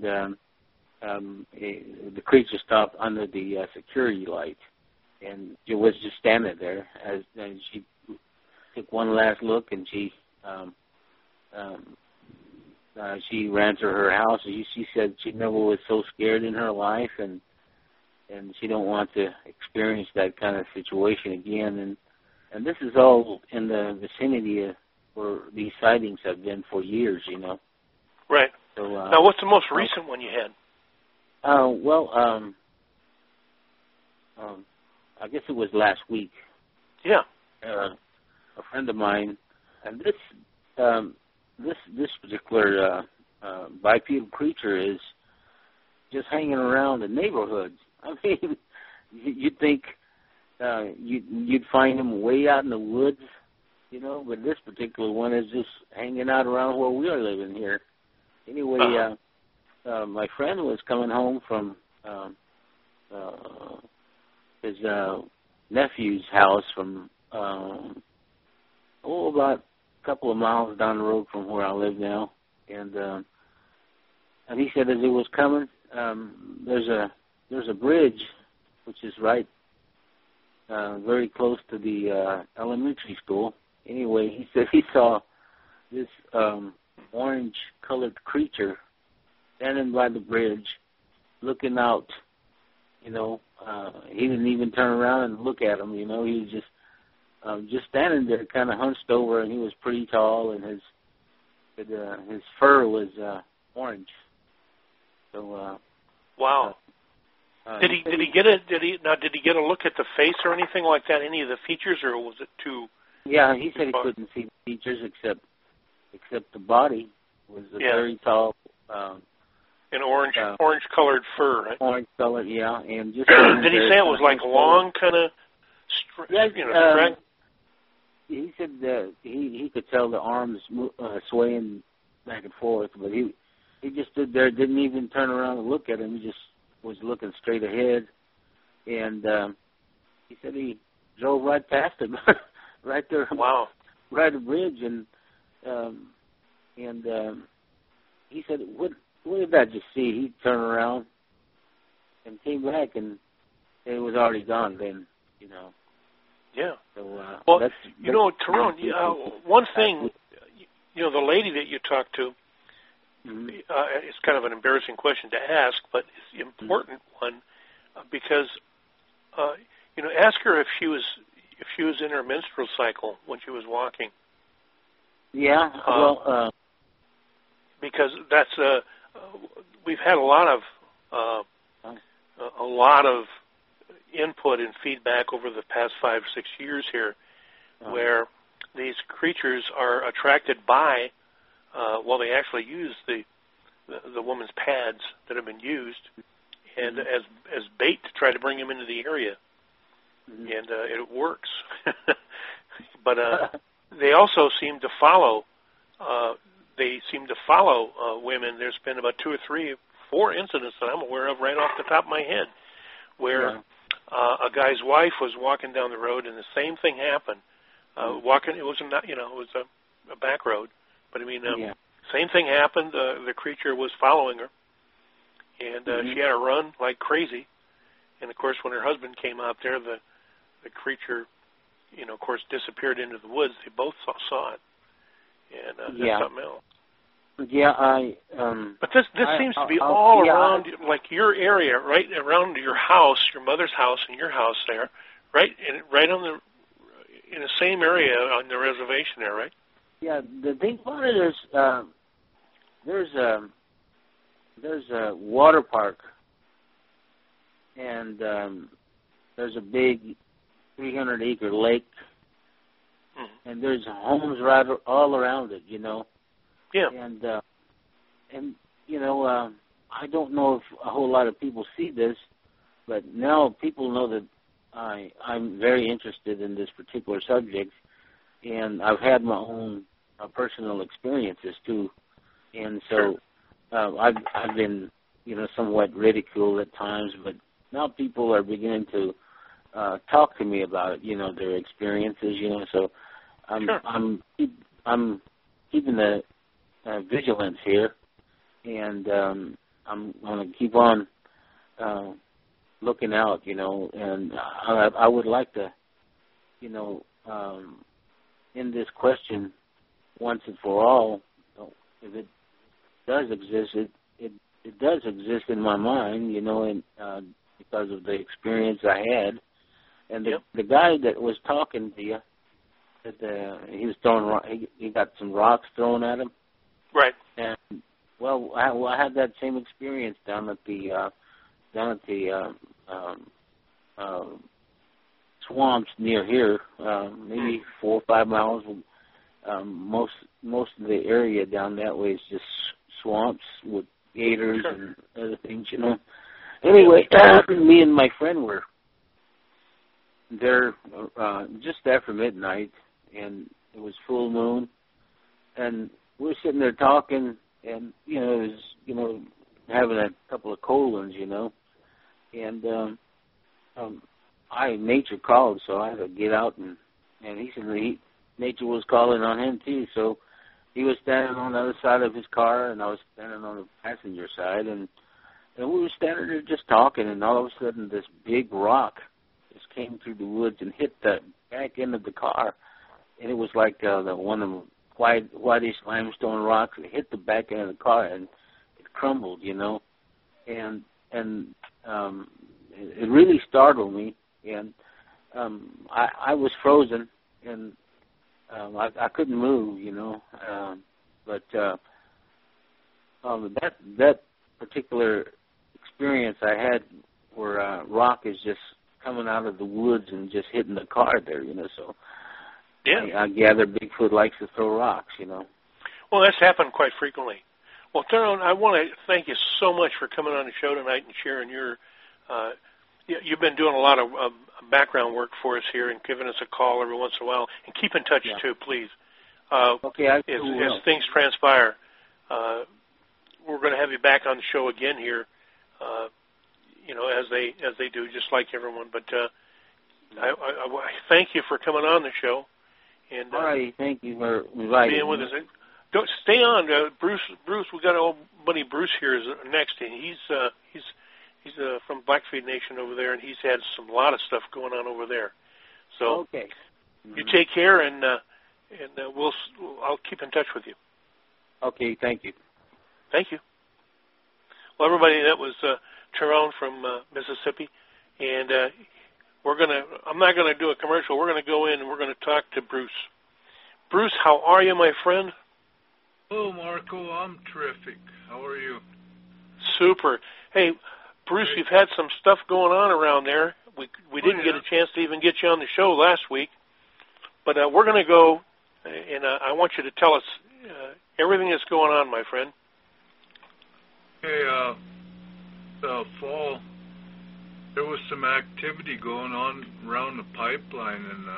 the creature stopped under the security light, and it was just standing there. And she took one last look, and she ran to her house. She said she never was so scared in her life, and she don't want to experience that kind of situation again. And this is all in the vicinity of where these sightings have been for years, Right. So, now, what's the most recent one you had? I guess it was last week. Yeah. A friend of mine, and this particular bipedal creature is just hanging around the neighborhood. I mean, you'd think you'd find him way out in the woods, but this particular one is just hanging out around where we are living here. Anyway, my friend was coming home from his nephew's house from about a couple of miles down the road from where I live now, and he said as he was coming, there's a bridge which is right very close to the elementary school. Anyway, he said he saw this orange-colored creature standing by the bridge, looking out. He didn't even turn around and look at him. He was just standing there, kind of hunched over, and he was pretty tall, and his fur was orange. So. Wow. Did he get a look at the face or anything like that? Any of the features, or was it too? Yeah, he said he couldn't see the features except the body was a very tall. An orange-colored fur, right? Orange-colored, yeah, and just. Did he say it was like long, kind of? Straight? He said that he could tell the arms swaying back and forth, but he just stood there, didn't even turn around and look at him. He just was looking straight ahead, and he said he drove right past him, right there. Wow! Right at the bridge, and he said, what did I just see? He turned around and came back, and it was already gone then, you know. Yeah. So, well, you know, Tyrone, one thing, you know, the lady that you talked to, it's kind of an embarrassing question to ask, but it's an important one because, you know, ask her if she was in her menstrual cycle when she was walking. Yeah, because that's we've had a lot of input and feedback over the past 5 or 6 years here, where these creatures are attracted by, well, they actually use the woman's pads that have been used, and as bait to try to bring them into the area, and it works. But they also seem to follow. Women. There's been about 2 or 3, 4 incidents that I'm aware of right off the top of my head, where a guy's wife was walking down the road and the same thing happened. It was not, you know, it was a back road, but I mean, same thing happened. The creature was following her, and she had to run like crazy. And of course, when her husband came out there, the creature, you know, of course, disappeared into the woods. They both saw it, and that's something else. But this seems to be all around, like your area, right around your house, your mother's house, and your house there, right, and right on in the same area on the reservation there, right? Yeah, the thing about it is, there's a water park, and there's a big 300-acre lake, and there's homes right all around it, you know. Yeah. And you know, I don't know if a whole lot of people see this, but now people know that I'm very interested in this particular subject, and I've had my own personal experiences too, and so I've been, you know, somewhat ridiculed at times, but now people are beginning to talk to me about it, you know, their experiences, you know. So I'm keeping the vigilance here, and I'm going to keep on looking out, you know, and I would like to, you know, end this question once and for all. If it does exist, it does exist in my mind, you know, and because of the experience I had. And the guy that was talking to you, that he was throwing, he got some rocks thrown at him. Right. And well, I had that same experience down at the swamps near here, maybe 4 or 5 miles. Most of the area down that way is just swamps with gators and other things, you know. Anyway, me and my friend were there just after midnight, and it was full moon, and we were sitting there talking, and you know, it was, you know, having a couple of cold ones, you know, and nature called, so I had to get out, and he said nature was calling on him too, so he was standing on the other side of his car, and I was standing on the passenger side, and we were standing there just talking, and all of a sudden this big rock just came through the woods and hit the back end of the car, and it was like one of the whitish limestone rocks. It hit the back end of the car, and it crumbled, you know, and it really startled me, and I was frozen, and I couldn't move, you know, but that particular experience I had where rock is just coming out of the woods and just hitting the car there, you know, so I gather Bigfoot likes to throw rocks, you know. Well, that's happened quite frequently. Well, Tyrone, I want to thank you so much for coming on the show tonight and sharing your you've been doing a lot of background work for us here and giving us a call every once in a while. And keep in touch, too, please. Okay, as things transpire, we're going to have you back on the show again here, you know, as they do, just like everyone. But I thank you for coming on the show. And all right, thank you for inviting being with us. Don't stay on, Bruce. We got old buddy Bruce here is next, and he's from Blackfeet Nation over there, and he's had a lot of stuff going on over there. So okay. You take care, and I'll keep in touch with you. Okay, thank you. Thank you. Well, everybody, that was Tyrone from Mississippi, and I'm not gonna do a commercial. We're gonna go in and we're gonna talk to Bruce. Bruce, how are you, my friend? Hello, Marco. I'm terrific. How are you? Super. Hey, Bruce, you've had some stuff going on around there. We didn't get a chance to even get you on the show last week, but we're going to go, and I want you to tell us everything that's going on, my friend. Hey, the fall, there was some activity going on around the pipeline, and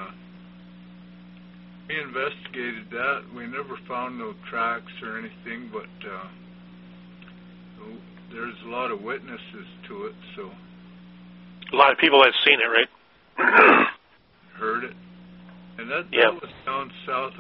we investigated that. We never found no tracks or anything, but there's a lot of witnesses to it, so. A lot of people have seen it, right? Heard it. And that was down south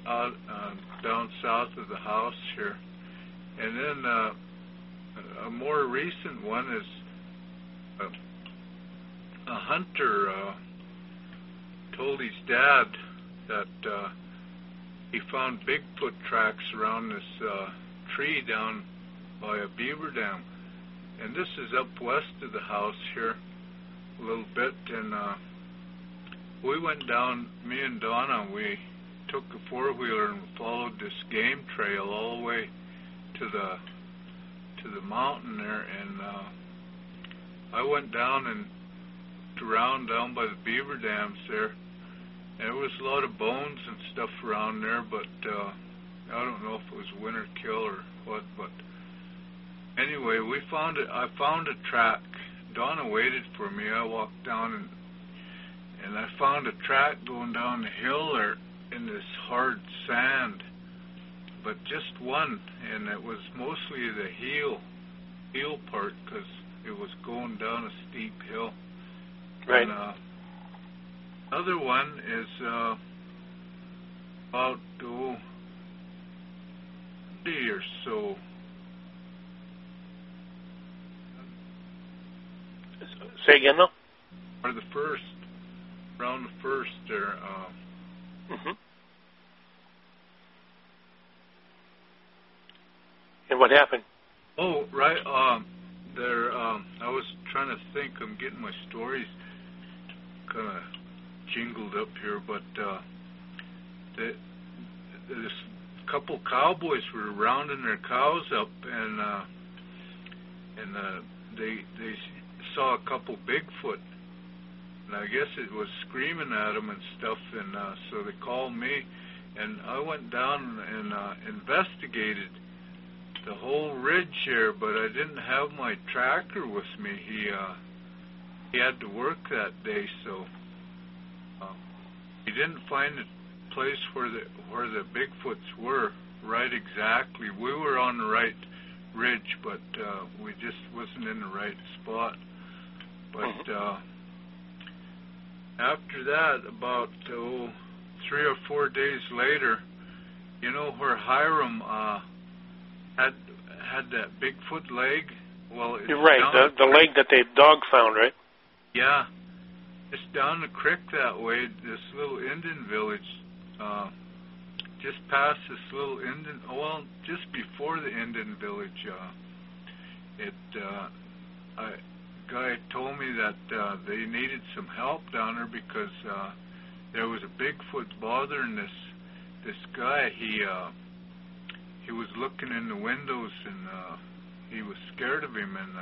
of the house here. And then a more recent one is a hunter told his dad that he found Bigfoot tracks around this tree down by a beaver dam. And this is up west of the house here a little bit, and we went down, me and Donna, we took a four-wheeler and followed this game trail all the way to the mountain there, and I went down and around down by the beaver dams there, and there was a lot of bones and stuff around there, but I don't know if it was winter kill or what, but anyway, we found it. I found a track. Donna waited for me. I walked down and I found a track going down the hill there in this hard sand, but just one, and it was mostly the heel part because it was going down a steep hill. Right. And, another one is about 20 or so. Say again, though? Or around the first there. And what happened? Oh, right. There. I was trying to think. I'm getting my stories kind of jingled up here, but this couple cowboys were rounding their cows up, and they saw a couple Bigfoot, and I guess it was screaming at them and stuff, and so they called me, and I went down and investigated the whole ridge here, but I didn't have my tracker with me. He had to work that day, so he didn't find the place where the Bigfoots were right exactly. We were on the right ridge, but we just wasn't in the right spot. But after that, about 3 or 4 days later, you know where Hiram had that Bigfoot leg? Well, it's you're right, the leg that the dog found, right? Yeah. It's down the creek that way, this little Indian village, just past this little Indian, just before the Indian village. A guy told me that they needed some help down there because there was a Bigfoot bothering this guy. He was looking in the windows, and he was scared of him and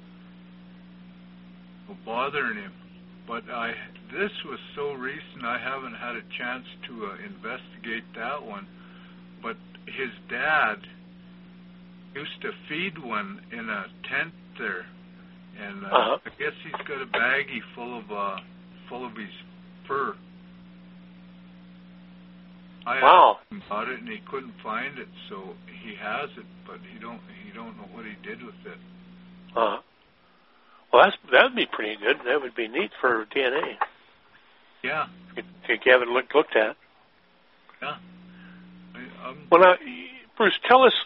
bothering him. But this was so recent, I haven't had a chance to investigate that one. But his dad used to feed one in a tent there, and I guess he's got a baggie full of his fur. I asked him about it, and he couldn't find it, so he has it, but he don't know what he did with it. Well, that'd be pretty good. That would be neat for DNA. Yeah. If you haven't looked at. Yeah. Well, now, Bruce, tell us,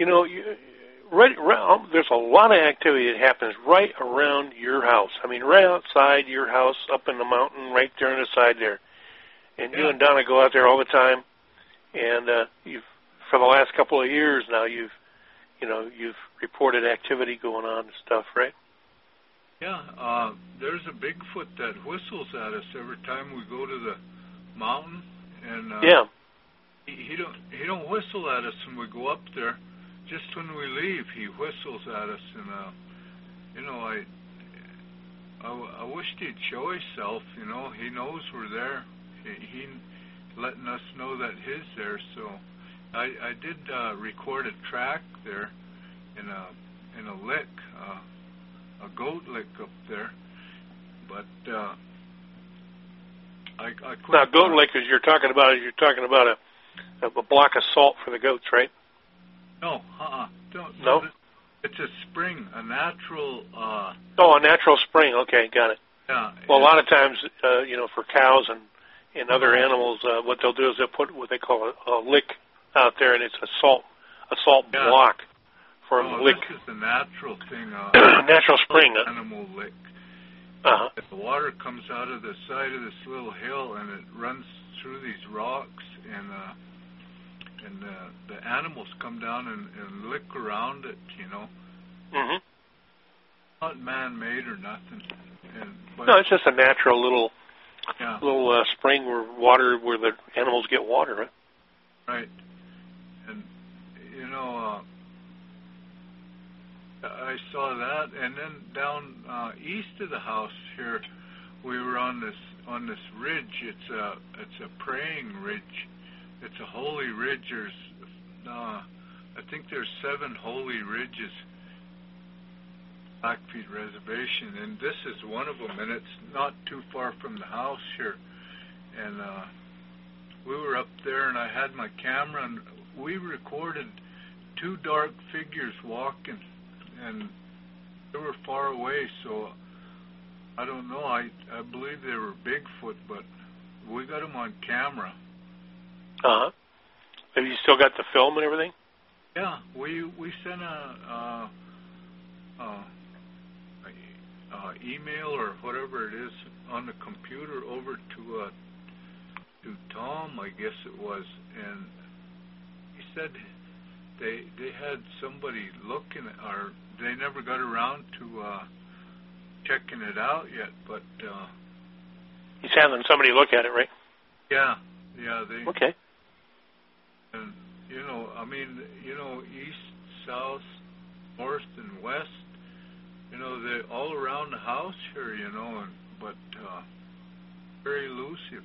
there's a lot of activity that happens right around your house. I mean, right outside your house, up in the mountain, right there on the side there. And you and Donna go out there all the time. And for the last couple of years now, you've reported activity going on and stuff, right? Yeah, there's a Bigfoot that whistles at us every time we go to the mountain, and he don't whistle at us when we go up there. Just when we leave, he whistles at us, and I wished he'd show himself. He knows we're there. He letting us know that he's there. So I did record a track there in a lick. A goat lick up there, but I now goat lick is you're talking about a block of salt for the goats, right? No, no. It's a spring, a natural. A natural spring. Okay, got it. Yeah. Well, a lot of times, for cows and other animals, what they'll do is they'll put what they call a lick out there, and it's a salt block. Lick. This is the natural thing. Natural spring. Animal lick. Uh-huh. The water comes out of the side of this little hill, and it runs through these rocks, and the animals come down and lick around it, Mm-hmm. Not man-made or nothing. No, it's just a natural little spring where the animals get water, right? Right. And, I saw that, and then down east of the house here, we were on this ridge. It's a praying ridge. It's a holy ridge. There's I think there's 7 holy ridges, Blackfeet Reservation, and this is one of them, and it's not too far from the house here. And we were up there, and I had my camera, and we recorded 2 dark figures walking. And they were far away, so I don't know. I believe they were Bigfoot, but we got them on camera. Uh-huh. Have you still got the film and everything? Yeah, we sent a email or whatever it is on the computer over to Tom, I guess it was, and he said they had somebody looking at, or they never got around to checking it out yet, but he's having somebody look at it, right? Yeah, they. Okay. And east, south, north, and west, they all around the house here, but very elusive.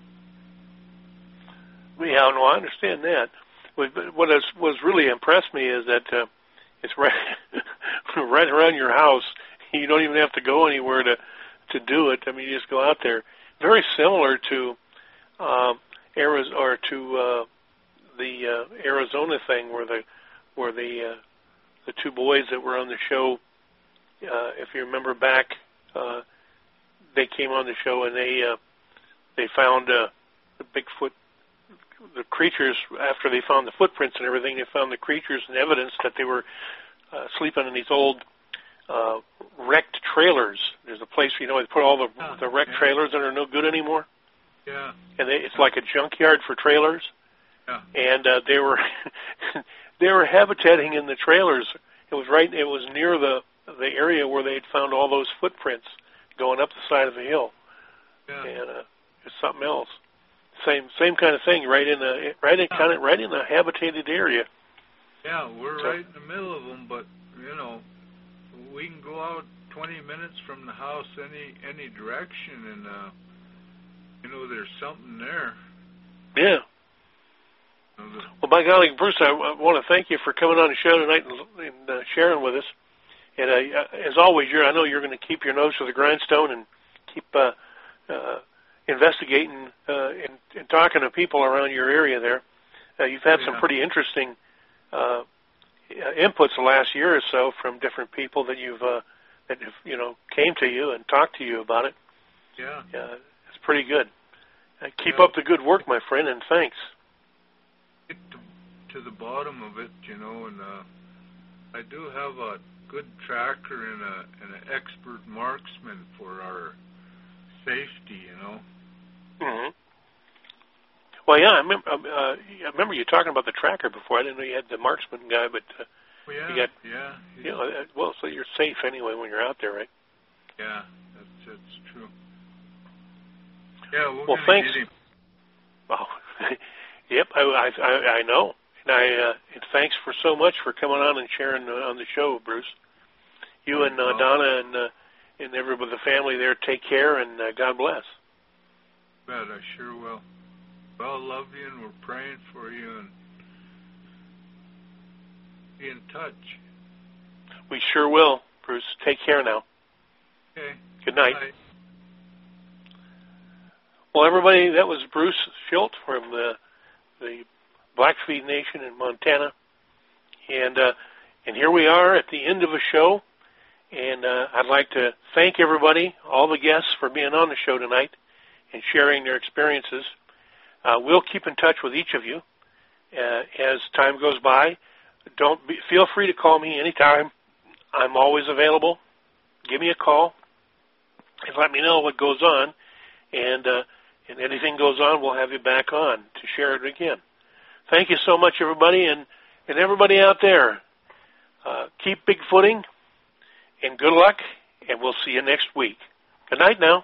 Yeah, no, I understand that. What was really impressed me is that it's right right around your house. You don't even have to go anywhere to do it. I mean, you just go out there. Very similar to Arizona or to the Arizona thing, where the 2 boys that were on the show, if you remember back, they came on the show and they found the Bigfoot. The creatures, after they found the footprints and everything, they found the creatures and evidence that they were sleeping in these old wrecked trailers. There's a place, they put all the wrecked trailers that are no good anymore. Yeah. And it's like a junkyard for trailers. Yeah. And they were they were habitating in the trailers. It was near the area where they had found all those footprints going up the side of the hill. Yeah. And it's something else. Same kind of thing, right in the habitated area. Yeah, we're right in the middle of them, but we can go out 20 minutes from the house any direction, and there's something there. Yeah. Well, by golly, Bruce, I want to thank you for coming on the show tonight and sharing with us. And as always, I know you're going to keep your nose to the grindstone and keep investigating and talking to people around your area there. You've had some pretty interesting inputs the last year or so from different people that came to you and talked to you about it. Yeah. It's pretty good. Keep up the good work, my friend, and thanks. To to the bottom of it, you know, and I do have a good tracker and an expert marksman for our safety, you know. Mm-hmm. Well, yeah, I remember you talking about the tracker before. I didn't know you had the marksman guy, but you got, you know, well, so you're safe anyway when you're out there, right? Yeah, that's true. Yeah, well, thanks. Oh, yep, I know, and thanks for so much for coming on and sharing on the show, Bruce. You and Donna and everybody, the family there, take care and God bless. Bet I sure will. Well, love you, and we're praying for you, and be in touch. We sure will, Bruce. Take care now. Okay. Good night. Bye. Well, everybody, that was Bruce Schilt from the Blackfeet Nation in Montana, and here we are at the end of a show, and I'd like to thank everybody, all the guests, for being on the show tonight and sharing their experiences. We'll keep in touch with each of you as time goes by. Feel free to call me anytime. I'm always available. Give me a call and let me know what goes on, and anything goes on, we'll have you back on to share it again. Thank you so much, everybody, and everybody out there. Keep bigfooting, and good luck, and we'll see you next week. Good night now.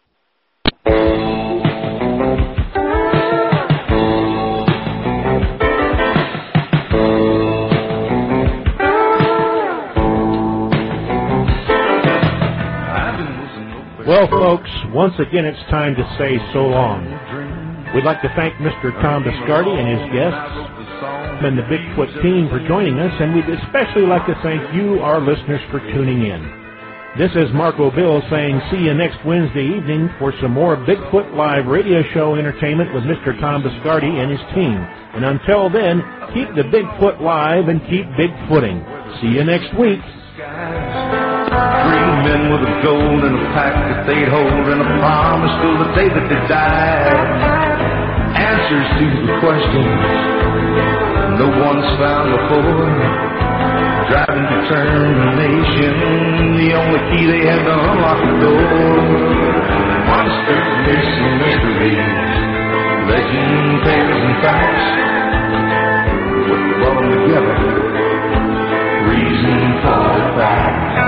Well, folks, once again it's time to say so long. We'd like to thank Mr. Tom Biscardi and his guests and the Bigfoot team for joining us, and we'd especially like to thank you, our listeners, for tuning in. This is Marco Bill saying see you next Wednesday evening for some more Bigfoot Live radio show entertainment with Mr. Tom Biscardi and his team. And until then, keep the Bigfoot live and keep Bigfooting. See you next week. Three men with a gold and a pack that they'd hold and a promise till the day that they died. Answers to the questions no one's found before. Driving determination, the only key they had to unlock the door. Monsters, myths, and mysteries, legend, tales, and facts. What brought them together? Reason for the fact.